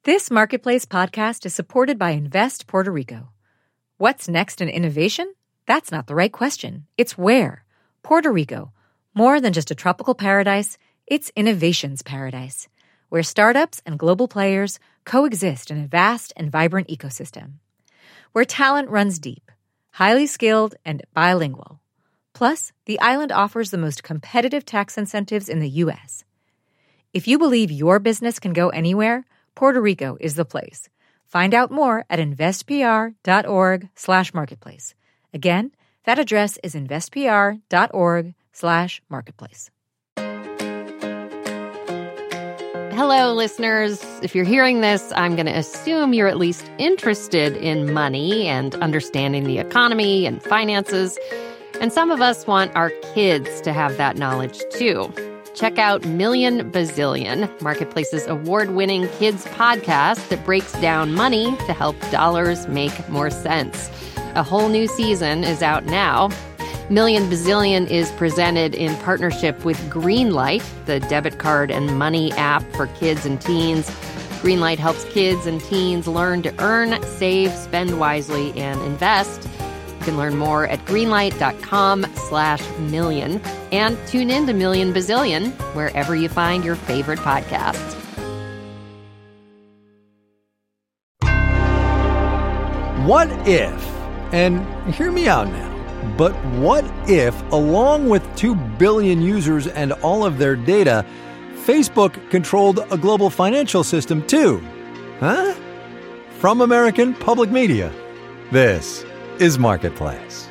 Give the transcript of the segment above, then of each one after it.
This Marketplace podcast is supported by Invest Puerto Rico. What's next in innovation? That's not the right question. It's where. Puerto Rico. More than just a tropical paradise, it's innovation's paradise, where startups and global players coexist in a vast and vibrant ecosystem. Where talent runs deep, highly skilled, and bilingual. Plus, the island offers the most competitive tax incentives in the U.S. If you believe your business can go anywhere, Puerto Rico is the place. Find out more at investpr.org/marketplace. Again, that address is investpr.org/marketplace. Hello, listeners. If you're hearing this, I'm going to assume you're at least interested in money and understanding the economy and finances. And some of us want our kids to have that knowledge, too. Check out Million Bazillion, Marketplace's award-winning kids podcast that breaks down money to help dollars make more sense. A whole new season is out now. Million Bazillion is presented in partnership with Greenlight, the debit card and money app for kids and teens. Greenlight helps kids and teens learn to earn, save, spend wisely, and invest. You can learn more at greenlight.com/million and tune in to Million Bazillion wherever you find your favorite podcasts. What if, and hear me out now, but what if, along with 2 billion users and all of their data, Facebook controlled a global financial system too? Huh? From American Public Media, this is Marketplace.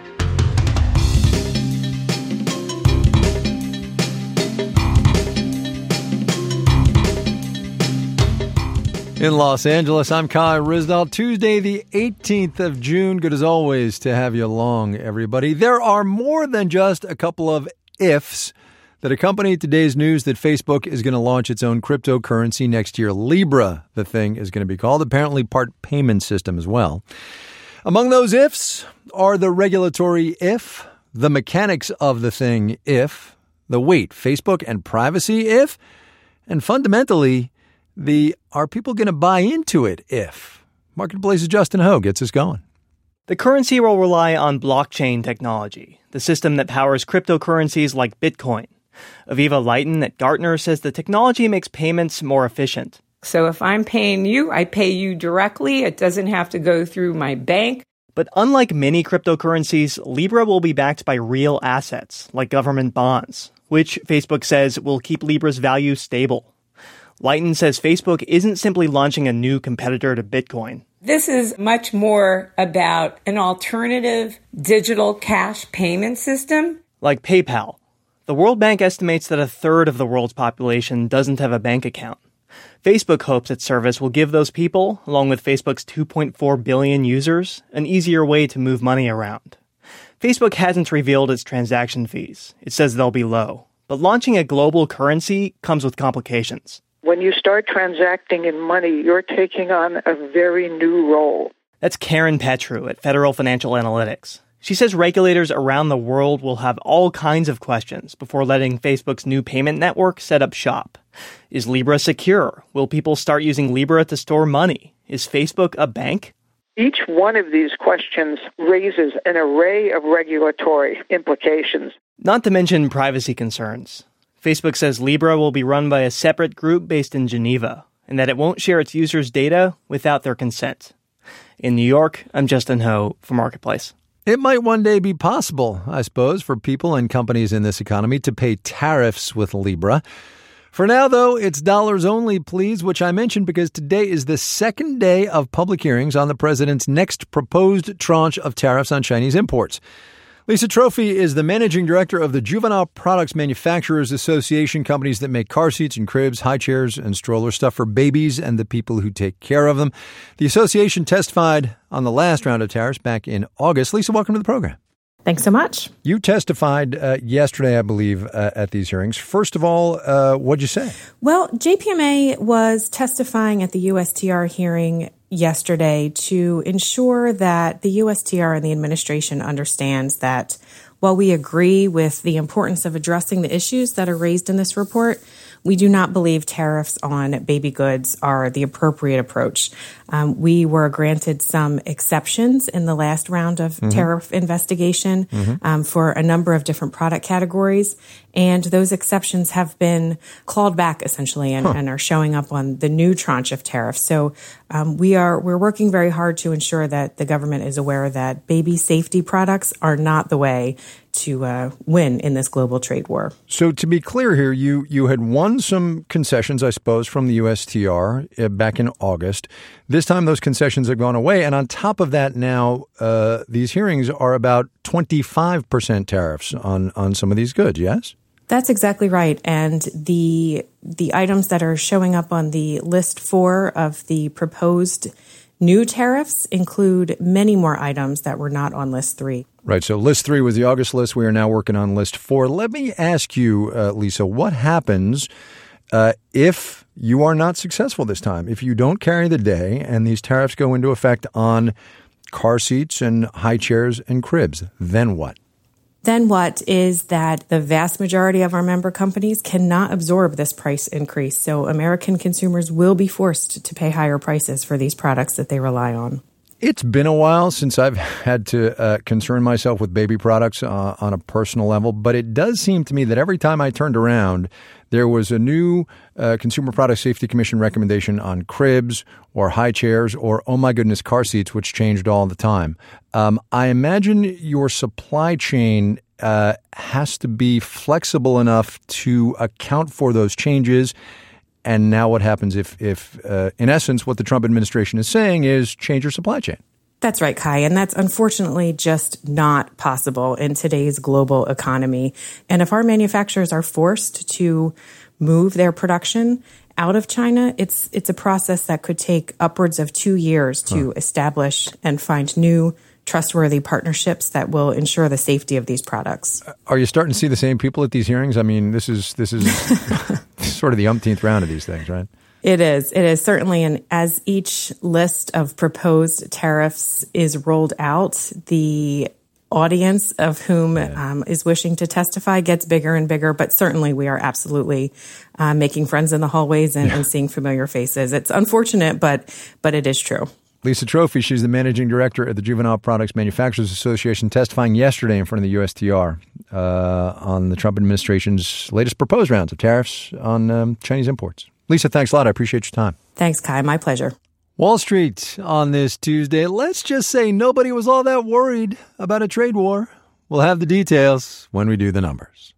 In Los Angeles, I'm Kai Ryssdal. Tuesday, the 18th of June. Good as always to have you along, everybody. There are more than just a couple of ifs that accompany today's news that Facebook is going to launch its own cryptocurrency next year. Libra, the thing is going to be called, apparently part payment system as well. Among those ifs are the regulatory if, the mechanics of the thing if, the wait, Facebook and privacy if, and fundamentally, the are people going to buy into it if. Marketplace's Justin Ho gets us going. The currency will rely on blockchain technology, the system that powers cryptocurrencies like Bitcoin. Aviva Lighton at Gartner says the technology makes payments more efficient. So if I'm paying you, I pay you directly. It doesn't have to go through my bank. But unlike many cryptocurrencies, Libra will be backed by real assets, like government bonds, which Facebook says will keep Libra's value stable. Lighton says Facebook isn't simply launching a new competitor to Bitcoin. This is much more about an alternative digital cash payment system. Like PayPal. The World Bank estimates that a third of the world's population doesn't have a bank account. Facebook hopes its service will give those people, along with Facebook's 2.4 billion users, an easier way to move money around. Facebook hasn't revealed its transaction fees. It says they'll be low. But launching a global currency comes with complications. When you start transacting in money, you're taking on a very new role. That's Karen Petru at Federal Financial Analytics. She says regulators around the world will have all kinds of questions before letting Facebook's new payment network set up shop. Is Libra secure? Will people start using Libra to store money? Is Facebook a bank? Each one of these questions raises an array of regulatory implications. Not to mention privacy concerns. Facebook says Libra will be run by a separate group based in Geneva, and that it won't share its users' data without their consent. In New York, I'm Justin Ho for Marketplace. It might one day be possible, I suppose, for people and companies in this economy to pay tariffs with Libra. For now, though, it's dollars only, please, which I mentioned because today is the second day of public hearings on the president's next proposed tranche of tariffs on Chinese imports. Lisa Trophy is the managing director of the Juvenile Products Manufacturers Association, companies that make car seats and cribs, high chairs, and stroller stuff for babies and the people who take care of them. The association testified on the last round of tariffs back in August. Lisa, welcome to the program. Thanks so much. You testified yesterday, I believe, at these hearings. First of all, what'd you say? Well, JPMA was testifying at the USTR hearing yesterday to ensure that the USTR and the administration understands that while we agree with the importance of addressing the issues that are raised in this report, we do not believe tariffs on baby goods are the appropriate approach. We were granted some exceptions in the last round of tariff investigation for a number of different product categories. And those exceptions have been clawed back essentially and are showing up on the new tranche of tariffs. So we're working very hard to ensure that the government is aware that baby safety products are not the way to win in this global trade war. So to be clear here, you had won some concessions, I suppose, from the USTR back in August. This time those concessions have gone away. And on top of that now, these hearings are about 25% tariffs on some of these goods, yes? That's exactly right. And the items that are showing up on the list 4 of the proposed new tariffs include many more items that were not on list 3. Right. So list 3 was the August list. We are now working on list 4. Let me ask you, Lisa, what happens if you are not successful this time? If you don't carry the day and these tariffs go into effect on car seats and high chairs and cribs, then what? Then what is that the vast majority of our member companies cannot absorb this price increase. So American consumers will be forced to pay higher prices for these products that they rely on. It's been a while since I've had to concern myself with baby products on a personal level, but it does seem to me that every time I turned around, there was a new Consumer Product Safety Commission recommendation on cribs or high chairs or, oh my goodness, car seats, which changed all the time. I imagine your supply chain has to be flexible enough to account for those changes. And now what happens if in essence, what the Trump administration is saying is change your supply chain? That's right, Kai. And that's unfortunately just not possible in today's global economy. And if our manufacturers are forced to move their production out of China, it's a process that could take upwards of 2 years to establish and find new trustworthy partnerships that will ensure the safety of these products. Are you starting to see the same people at these hearings? I mean, this is sort of the umpteenth round of these things, right? It is certainly. And as each list of proposed tariffs is rolled out, the audience of whom is wishing to testify gets bigger and bigger. But certainly we are absolutely making friends in the hallways and seeing familiar faces. It's unfortunate, but it is true. Lisa Trophy, she's the managing director at the Juvenile Products Manufacturers Association, testifying yesterday in front of the USTR on the Trump administration's latest proposed rounds of tariffs on Chinese imports. Lisa, thanks a lot. I appreciate your time. Thanks, Kai. My pleasure. Wall Street on this Tuesday. Let's just say nobody was all that worried about a trade war. We'll have the details when we do the numbers.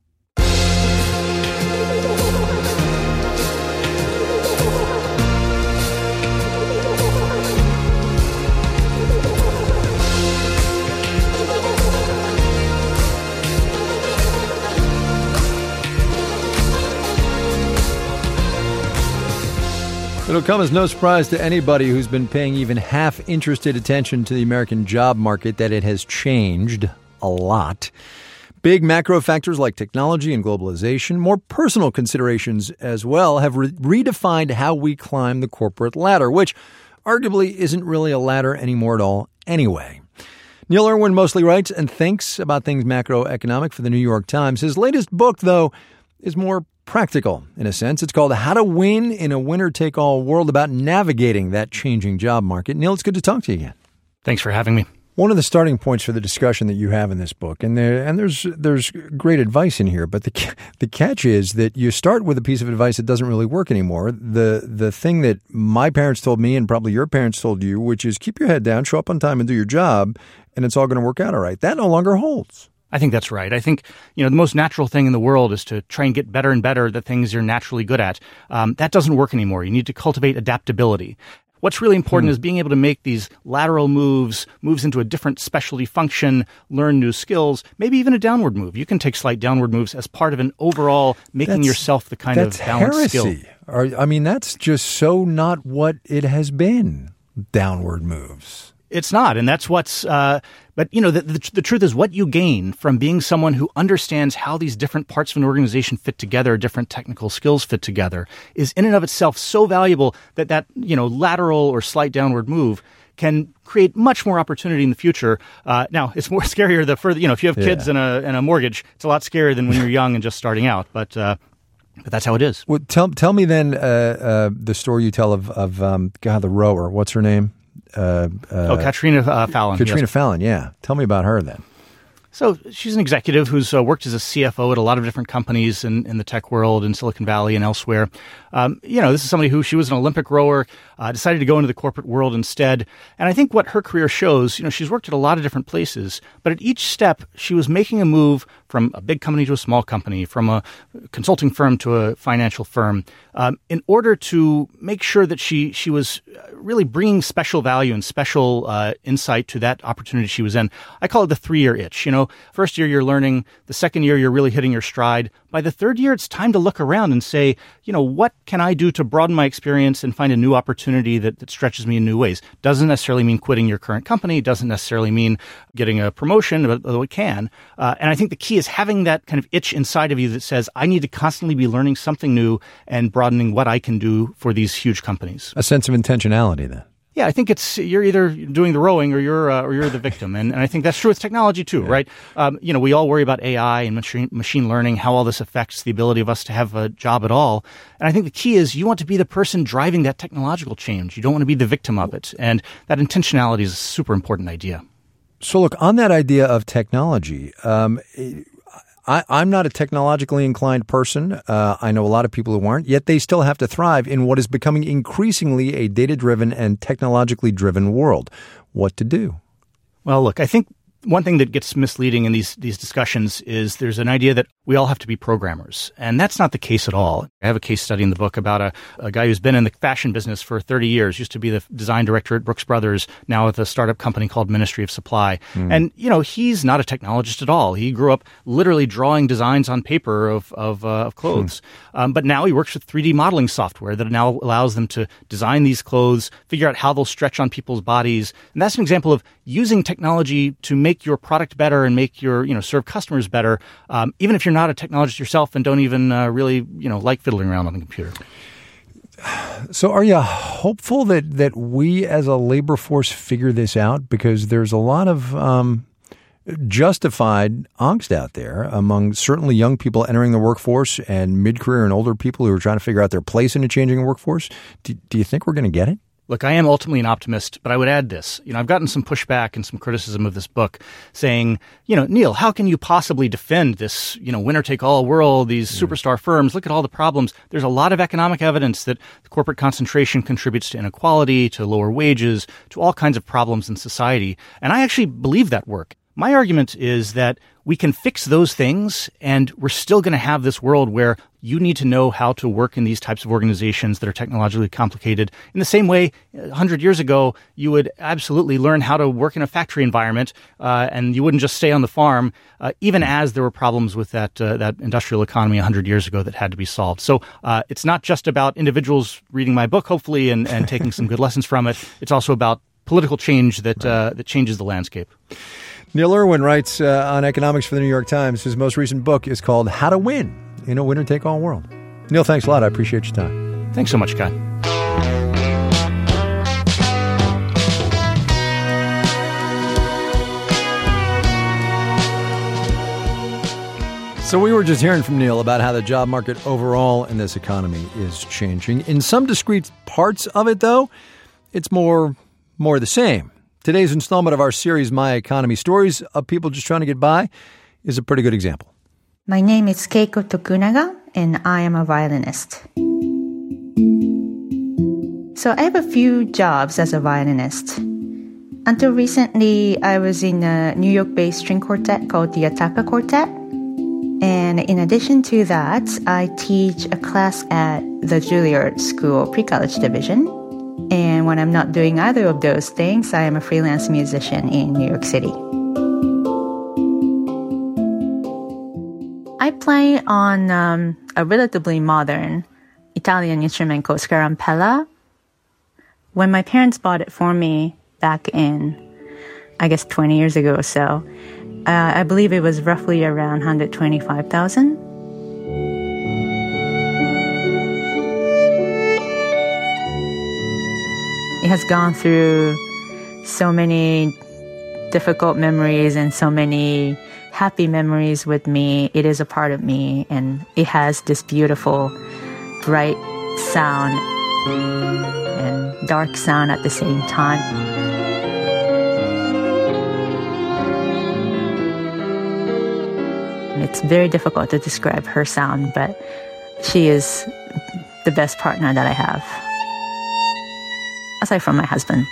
It'll come as no surprise to anybody who's been paying even half-interested attention to the American job market that it has changed a lot. Big macro factors like technology and globalization, more personal considerations as well, have redefined how we climb the corporate ladder, which arguably isn't really a ladder anymore at all anyway. Neil Irwin mostly writes and thinks about things macroeconomic for the New York Times. His latest book, though, is more practical, in a sense. It's called How to Win in a Winner-Take-All World, about navigating that changing job market. Neil, it's good to talk to you again. Thanks for having me. One of the starting points for the discussion that you have in this book, and there's great advice in here, but the catch is that you start with a piece of advice that doesn't really work anymore. The thing that my parents told me and probably your parents told you, which is keep your head down, show up on time and do your job, and it's all going to work out all right. That no longer holds. I think that's right. I think, the most natural thing in the world is to try and get better and better at the things you're naturally good at. That doesn't work anymore. You need to cultivate adaptability. What's really important is being able to make these lateral moves into a different specialty function, learn new skills, maybe even a downward move. You can take slight downward moves as part of an overall making yourself the kind of balanced skill. I mean, that's just so not what it has been, downward moves. It's not, and that's what's. But the truth is, what you gain from being someone who understands how these different parts of an organization fit together, different technical skills fit together, is in and of itself so valuable that lateral or slight downward move can create much more opportunity in the future. Now, it's more scarier the further. If you have kids and a mortgage, it's a lot scarier than when you're young and just starting out. But But that's how it is. Well, tell me then the story you tell of the rower. What's her name? Katrina Fallon. Katrina yes. Fallon, yeah. Tell me about her then. So she's an executive who's worked as a CFO at a lot of different companies in the tech world, in Silicon Valley and elsewhere. This is somebody who, she was an Olympic rower, decided to go into the corporate world instead. And I think what her career shows, she's worked at a lot of different places, but at each step, she was making a move from a big company to a small company, from a consulting firm to a financial firm, in order to make sure that she was really bringing special value and special insight to that opportunity she was in. I call it the 3-year itch. First year you're learning, the second year you're really hitting your stride. By the third year, it's time to look around and say, what can I do to broaden my experience and find a new opportunity that stretches me in new ways? Doesn't necessarily mean quitting your current company. Doesn't necessarily mean getting a promotion, although it can. And I think the key is having that kind of itch inside of you that says, I need to constantly be learning something new and broadening what I can do for these huge companies. A sense of intentionality then. Yeah, I think you're either doing the rowing or you're the victim, and I think that's true with technology too, right? We all worry about AI and machine learning, how all this affects the ability of us to have a job at all. And I think the key is you want to be the person driving that technological change. You don't want to be the victim of it, and that intentionality is a super important idea. So, look, on that idea of technology, I'm not a technologically inclined person. I know a lot of people who aren't, yet they still have to thrive in what is becoming increasingly a data-driven and technologically driven world. What to do? Well, look, I think one thing that gets misleading in these discussions is there's an idea that we all have to be programmers, and that's not the case at all. I have a case study in the book about a guy who's been in the fashion business for 30 years, used to be the design director at Brooks Brothers, now at a startup company called Ministry of Supply. And, he's not a technologist at all. He grew up literally drawing designs on paper of clothes. But now he works with 3D modeling software that now allows them to design these clothes, figure out how they'll stretch on people's bodies. And that's an example of using technology to make your product better and make your, serve customers better, even if you're not a technologist yourself and don't even really, like fiddling around on the computer. So are you hopeful that we as a labor force figure this out? Because there's a lot of justified angst out there among certainly young people entering the workforce and mid-career and older people who are trying to figure out their place in a changing workforce. Do you think we're going to get it? Look, I am ultimately an optimist, but I would add this. I've gotten some pushback and some criticism of this book saying, Neil, how can you possibly defend this, winner-take-all world, these superstar firms? Look at all the problems. There's a lot of economic evidence that corporate concentration contributes to inequality, to lower wages, to all kinds of problems in society. And I actually believe that work. My argument is that we can fix those things, and we're still going to have this world where you need to know how to work in these types of organizations that are technologically complicated. In the same way, 100 years ago, you would absolutely learn how to work in a factory environment, and you wouldn't just stay on the farm, even as there were problems with that industrial economy 100 years ago that had to be solved. So it's not just about individuals reading my book, hopefully, and taking some good lessons from it. It's also about political change that changes the landscape. Neil Irwin writes on economics for the New York Times. His most recent book is called How to Win in a Winner-Take-All World. Neil, thanks a lot. I appreciate your time. Thanks so much, Kai. So we were just hearing from Neil about how the job market overall in this economy is changing. In some discrete parts of it, though, it's more the same. Today's installment of our series, My Economy, Stories of People Just Trying to Get By, is a pretty good example. My name is Keiko Tokunaga, and I am a violinist. So I have a few jobs as a violinist. Until recently, I was in a New York-based string quartet called the Ataka Quartet. And in addition to that, I teach a class at the Juilliard School Pre-College Division. And when I'm not doing either of those things, I am a freelance musician in New York City. I play on a relatively modern Italian instrument called scarampella. When my parents bought it for me back in, 20 years ago or so, I believe it was roughly around $125,000. It has gone through so many difficult memories and so many happy memories with me. It is a part of me, and it has this beautiful, bright sound and dark sound at the same time. It's very difficult to describe her sound, but she is the best partner that I have, aside from my husband.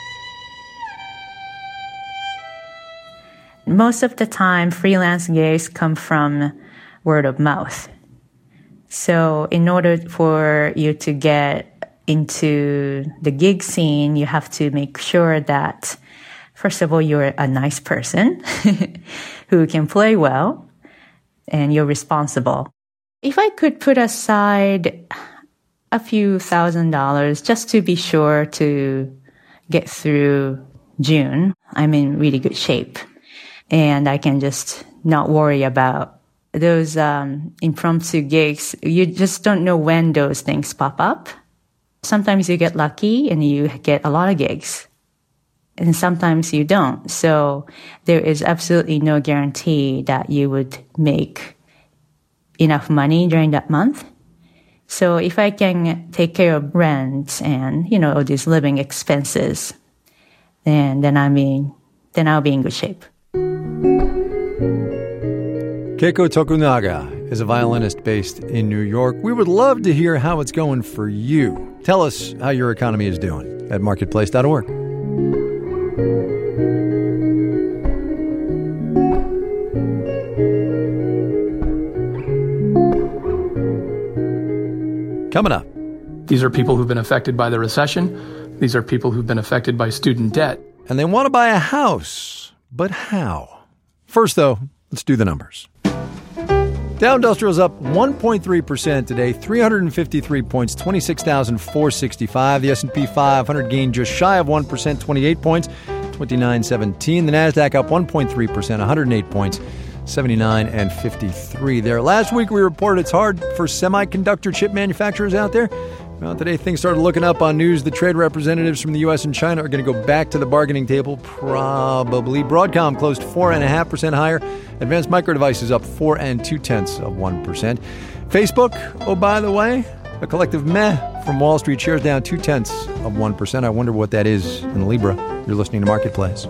Most of the time, freelance gigs come from word of mouth. So in order for you to get into the gig scene, you have to make sure that, first of all, you're a nice person who can play well, and you're responsible. If I could put aside a few $1,000s just to be sure to get through June, I'm in really good shape. And I can just not worry about those impromptu gigs. You just don't know when those things pop up. Sometimes you get lucky and you get a lot of gigs. And sometimes you don't. So there is absolutely no guarantee that you would make enough money during that month. So if I can take care of rent and, all these living expenses, then I'll be in good shape. Keiko Tokunaga is a violinist based in New York. We would love to hear how it's going for you. Tell us how your economy is doing at marketplace.org. Coming up. These are people who've been affected by the recession. These are people who've been affected by student debt. And they want to buy a house. But how? First, though, let's do the numbers. Dow Industrial's up 1.3% today, 353 points, 26,465. The S&P 500 gained just shy of 1%, 28 points, 2917. The Nasdaq up 1.3%, 108 points, 79 and 53 there. Last week we reported it's hard for semiconductor chip manufacturers out there. Well, today things started looking up on news. The trade representatives from the U.S. and China are going to go back to the bargaining table, probably. Broadcom closed 4.5% higher. Advanced Micro Devices up 4 2/1%. Facebook, oh, by the way, a collective meh from Wall Street. Shares down 0.2%. I wonder what that is in Libra. You're listening to Marketplace.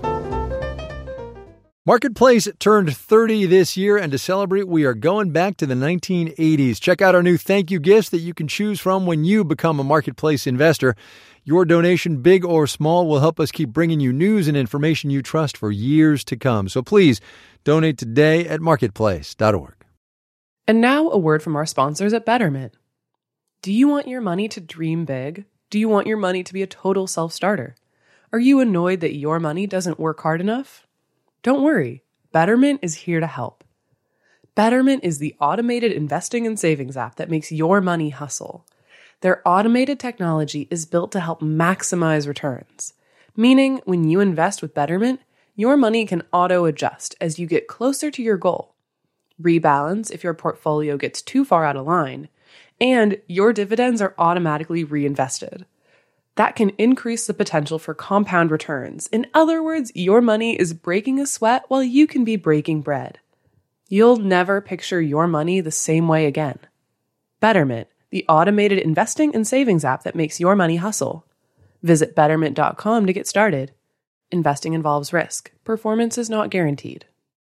Marketplace turned 30 this year, and to celebrate, we are going back to the 1980s. Check out our new thank you gifts that you can choose from when you become a Marketplace investor. Your donation, big or small, will help us keep bringing you news and information you trust for years to come. So please donate today at marketplace.org. And now a word from our sponsors at Betterment. Do you want your money to dream big? Do you want your money to be a total self-starter? Are you annoyed that your money doesn't work hard enough? Don't worry, Betterment is here to help. Betterment is the automated investing and savings app that makes your money hustle. Their automated technology is built to help maximize returns, meaning when you invest with Betterment, your money can auto-adjust as you get closer to your goal, rebalance if your portfolio gets too far out of line, and your dividends are automatically reinvested. That can increase the potential for compound returns. In other words, your money is breaking a sweat while you can be breaking bread. You'll never picture your money the same way again. Betterment, the automated investing and savings app that makes your money hustle. Visit Betterment.com to get started. Investing involves risk. Performance is not guaranteed.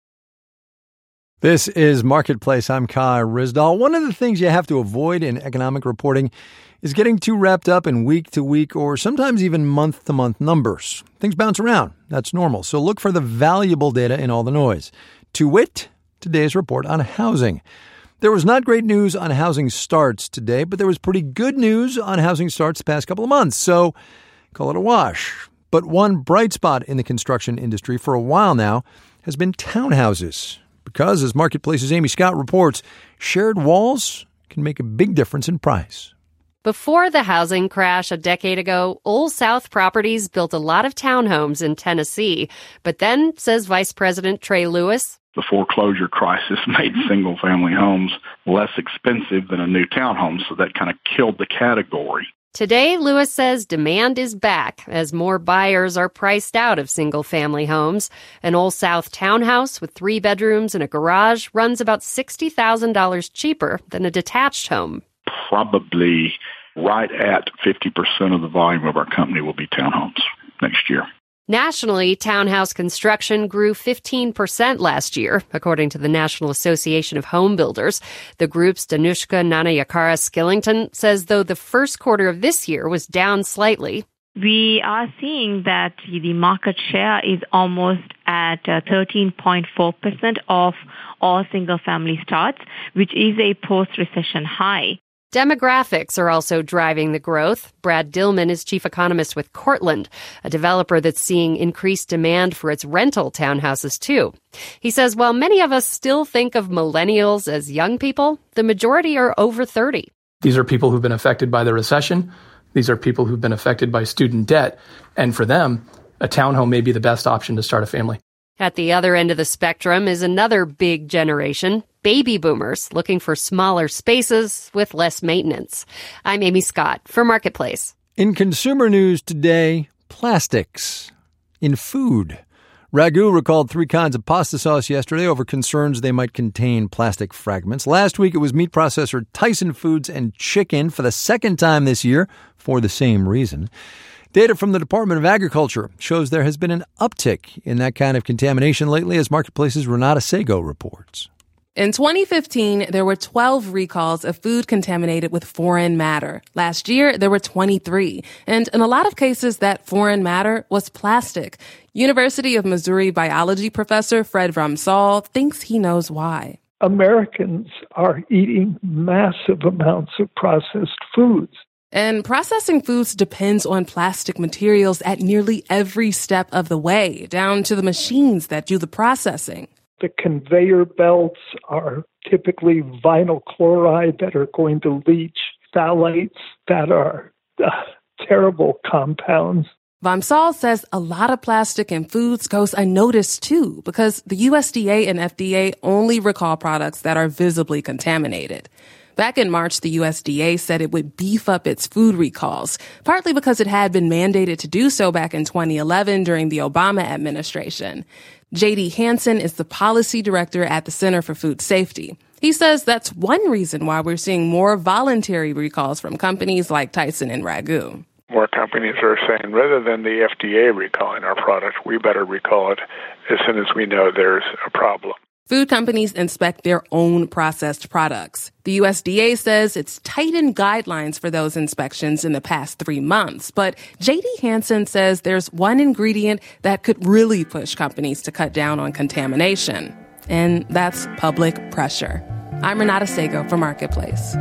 This is Marketplace. I'm Kai Ryssdal. One of the things you have to avoid in economic reporting is getting too wrapped up in week-to-week or sometimes even month-to-month numbers. Things bounce around. That's normal. So look for the valuable data in all the noise. To wit, today's report on housing. There was not great news on housing starts today, but there was pretty good news on housing starts the past couple of months. So call it a wash. But one bright spot in the construction industry for a while now has been townhouses. Because, as Marketplace's Amy Scott reports, shared walls can make a big difference in price. Before the housing crash a decade ago, Old South Properties built a lot of townhomes in Tennessee. But then, says Vice President Trey Lewis, the foreclosure crisis made single-family homes less expensive than a new townhome, so that kind of killed the category. Today, Lewis says demand is back as more buyers are priced out of single-family homes. An Old South townhouse with 3 bedrooms and a garage runs about $60,000 cheaper than a detached home. Probably right at 50% of the volume of our company will be townhomes next year. Nationally, townhouse construction grew 15% last year, according to the National Association of Home Builders. The group's Danushka Nanayakara Skillington says, though the first quarter of this year was down slightly, we are seeing that the market share is almost at 13.4% of all single-family starts, which is a post-recession high. Demographics are also driving the growth. Brad Dillman is chief economist with Cortland, a developer that's seeing increased demand for its rental townhouses, too. He says while many of us still think of millennials as young people, the majority are over 30. These are people who've been affected by the recession. These are people who've been affected by student debt. And for them, a townhome may be the best option to start a family. At the other end of the spectrum is another big generation, baby boomers, looking for smaller spaces with less maintenance. I'm Amy Scott for Marketplace. In consumer news today, plastics in food. Ragu recalled 3 kinds of pasta sauce yesterday over concerns they might contain plastic fragments. Last week, it was meat processor Tyson Foods and chicken for the second time this year for the same reason. Data from the Department of Agriculture shows there has been an uptick in that kind of contamination lately, as Marketplace's Renata Sego reports. In 2015, there were 12 recalls of food contaminated with foreign matter. Last year, there were 23. And in a lot of cases, that foreign matter was plastic. University of Missouri biology professor Fred Ramsall thinks he knows why. Americans are eating massive amounts of processed foods. And processing foods depends on plastic materials at nearly every step of the way, down to the machines that do the processing. The conveyor belts are typically vinyl chloride that are going to leach, phthalates that are terrible compounds. Vamsal says a lot of plastic in foods goes unnoticed too, because the USDA and FDA only recall products that are visibly contaminated. Back in March, the USDA said it would beef up its food recalls, partly because it had been mandated to do so back in 2011 during the Obama administration. J.D. Hansen is the policy director at the Center for Food Safety. He says that's one reason why we're seeing more voluntary recalls from companies like Tyson and Ragu. More companies are saying, rather than the FDA recalling our product, we better recall it as soon as we know there's a problem. Food companies inspect their own processed products. The USDA says it's tightened guidelines for those inspections in the past 3 months. But J.D. Hansen says there's one ingredient that could really push companies to cut down on contamination. And that's public pressure. I'm Renata Sego for Marketplace.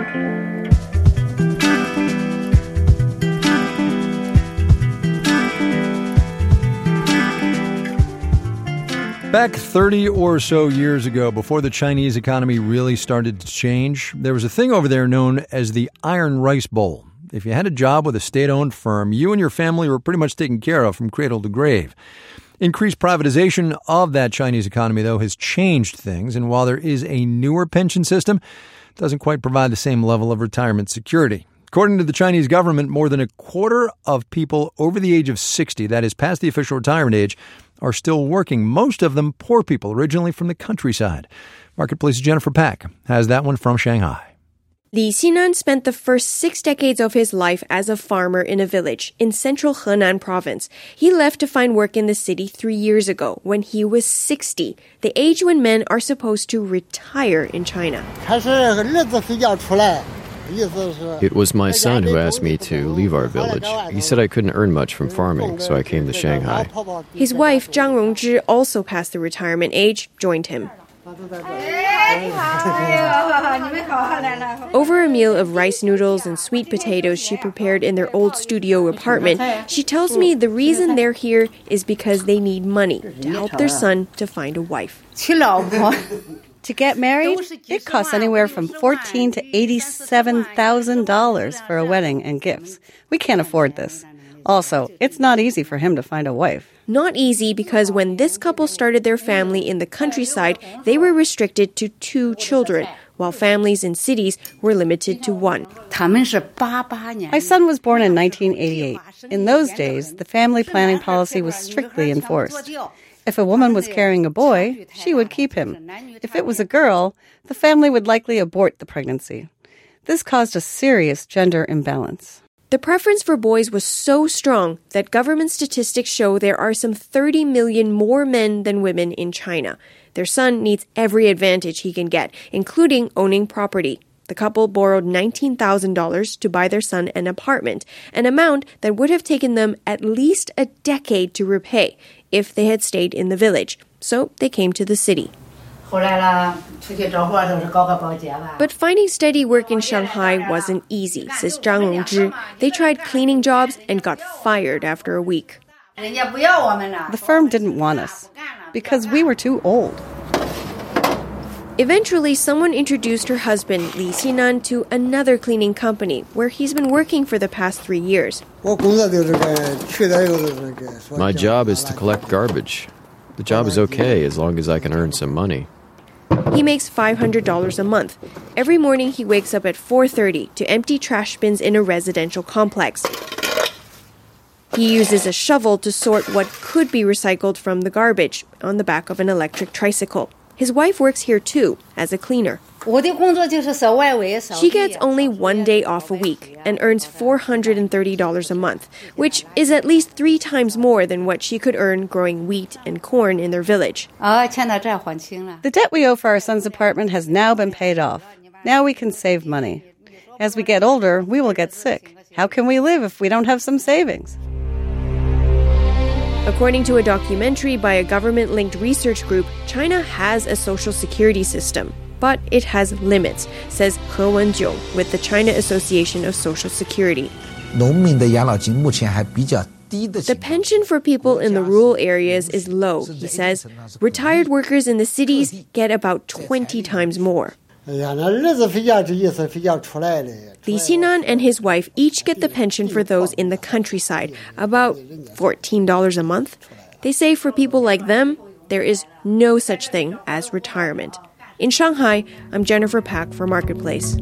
Back 30 or so years ago, before the Chinese economy really started to change, there was a thing over there known as the Iron Rice Bowl. If you had a job with a state-owned firm, you and your family were pretty much taken care of from cradle to grave. Increased privatization of that Chinese economy, though, has changed things, and while there is a newer pension system, it doesn't quite provide the same level of retirement security. According to the Chinese government, more than a quarter of people over the age of 60, that is past the official retirement age, are still working, most of them poor people originally from the countryside. Marketplace's Jennifer Pack has that one from Shanghai. Li Xinan spent the first 6 decades of his life as a farmer in a village in central Henan province. He left to find work in the city 3 years ago when he was 60, the age when men are supposed to retire in China. It was my son who asked me to leave our village. He said I couldn't earn much from farming, so I came to Shanghai. His wife, Zhang Rongzhi, also past the retirement age, joined him. Over a meal of rice noodles and sweet potatoes she prepared in their old studio apartment, she tells me the reason they're here is because they need money to help their son to find a wife. To get married, it costs anywhere from $14,000 to $87,000 for a wedding and gifts. We can't afford this. Also, it's not easy for him to find a wife. Not easy because when this couple started their family in the countryside, they were restricted to 2 children. while families in cities were limited to one. My son was born in 1988. In those days, the family planning policy was strictly enforced. If a woman was carrying a boy, she would keep him. If it was a girl, the family would likely abort the pregnancy. This caused a serious gender imbalance. The preference for boys was so strong that government statistics show there are some 30 million more men than women in China. Their son needs every advantage he can get, including owning property. The couple borrowed $19,000 to buy their son an apartment, an amount that would have taken them at least a decade to repay if they had stayed in the village. So they came to the city. But finding steady work in Shanghai wasn't easy, says Zhang Rongzhi. They tried cleaning jobs and got fired after a week. The firm didn't want us because we were too old. Eventually, someone introduced her husband, Li Xinan, to another cleaning company where he's been working for the past 3 years. My job is to collect garbage. The job is okay as long as I can earn some money. He makes $500 a month. Every morning he wakes up at 4:30 to empty trash bins in a residential complex. He uses a shovel to sort what could be recycled from the garbage on the back of an electric tricycle. His wife works here too, as a cleaner. She gets only 1 day off a week and earns $430 a month, which is at least 3 times more than what she could earn growing wheat and corn in their village. The debt we owe for our son's apartment has now been paid off. Now we can save money. As we get older, we will get sick. How can we live if we don't have some savings? According to a documentary by a government-linked research group, China has a social security system, but it has limits, says He Wenjiu with the China Association of Social Security. The pension for people in the rural areas is low, he says. Retired workers in the cities get about 20 times more. Li Xinan and his wife each get the pension for those in the countryside, about $14 a month. They say for people like them, there is no such thing as retirement. In Shanghai, I'm Jennifer Pack for Marketplace.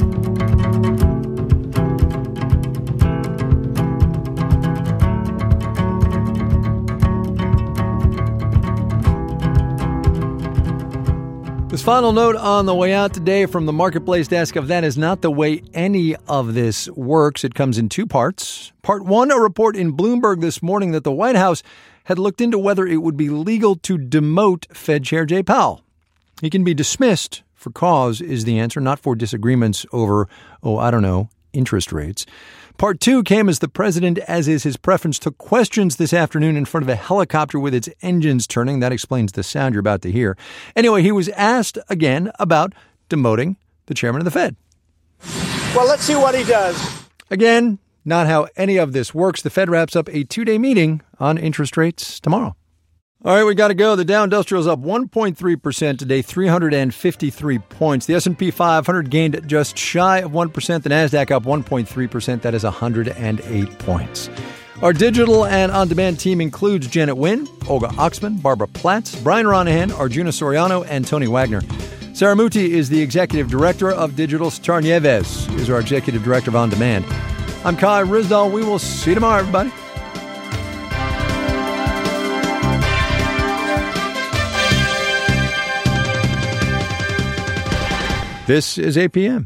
This final note on the way out today from the Marketplace desk of that is not the way any of this works. It comes in 2 parts. Part 1, a report in Bloomberg this morning that the White House had looked into whether it would be legal to demote Fed Chair Jay Powell. He can be dismissed for cause is the answer, not for disagreements over, interest rates. Part 2 came as the president, as is his preference, took questions this afternoon in front of a helicopter with its engines turning. That explains the sound you're about to hear. Anyway, he was asked again about demoting the chairman of the Fed. Well, let's see what he does. Again, not how any of this works. The Fed wraps up a 2-day meeting on interest rates tomorrow. All right, we got to go. The Dow Industrial is up 1.3% today, 353 points. The S&P 500 gained just shy of 1%. The NASDAQ up 1.3%. That is 108 points. Our digital and on-demand team includes Janet Wynn, Olga Oxman, Barbara Platz, Brian Ronahan, Arjuna Soriano, and Tony Wagner. Sarah Muti is the executive director of digital. Star Nieves is our executive director of on-demand. I'm Kai Ryssdal. We will see you tomorrow, everybody. This is APM.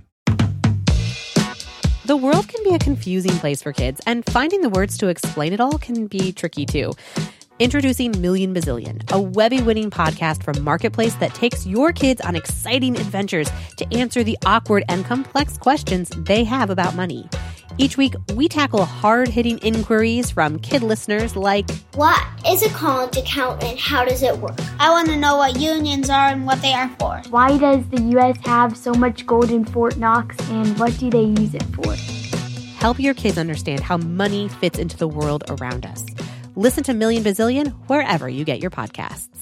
The world can be a confusing place for kids, and finding the words to explain it all can be tricky too. Introducing Million Bazillion, a Webby-winning podcast from Marketplace that takes your kids on exciting adventures to answer the awkward and complex questions they have about money. Each week, we tackle hard-hitting inquiries from kid listeners like, what is a college account and how does it work? I want to know what unions are and what they are for. Why does the U.S. have so much gold in Fort Knox and what do they use it for? Help your kids understand how money fits into the world around us. Listen to Million Bazillion wherever you get your podcasts.